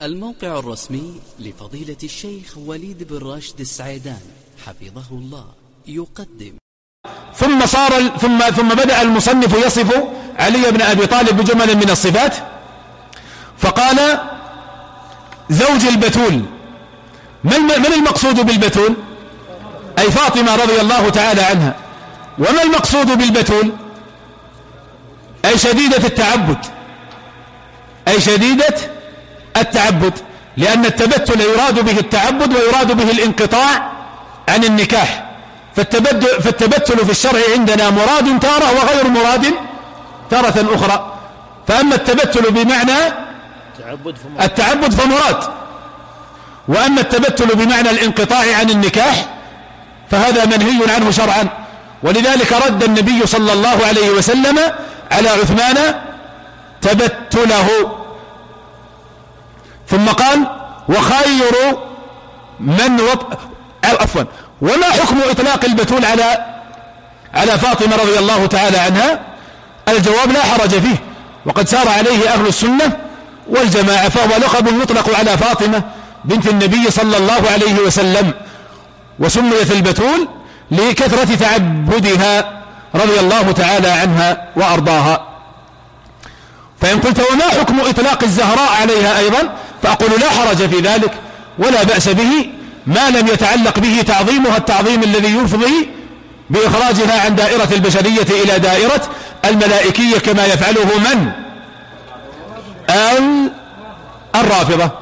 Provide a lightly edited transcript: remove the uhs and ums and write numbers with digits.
الموقع الرسمي لفضيلة الشيخ وليد بن راشد السعيدان حفظه الله يقدم. ثم بدأ المصنف يصف علي بن أبي طالب بجمل من الصفات، فقال: زوج البتول. من المقصود بالبتول؟ أي فاطمة رضي الله تعالى عنها. وما المقصود بالبتول؟ أي شديدة التعبد، أي شديدة التعبد، لأن التبتل يراد به التعبد ويراد به الانقطاع عن النكاح. فالتبتل في الشرع عندنا مراد تارة وغير مراد تارة أخرى. فأما التبتل بمعنى التعبد فمراد، وأما التبتل بمعنى الانقطاع عن النكاح فهذا منهي عنه شرعا. ولذلك رد النبي صلى الله عليه وسلم على عثمان تبتله، ثم قال: وخير من وما حكم إطلاق البتول على فاطمة رضي الله تعالى عنها؟ الجواب: لا حرج فيه، وقد سار عليه أهل السنة والجماعة، فهو لقب يطلق على فاطمة بنت النبي صلى الله عليه وسلم، وسميت البتول لكثرة تعبدها رضي الله تعالى عنها وأرضاها. فإن قلت: وما حكم إطلاق الزهراء عليها أيضا؟ فأقول: لا حرج في ذلك ولا بأس به، ما لم يتعلق به تعظيمها التعظيم الذي يفضي بإخراجها عن دائرة البشرية إلى دائرة الملائكية، كما يفعله من؟ الرافضة.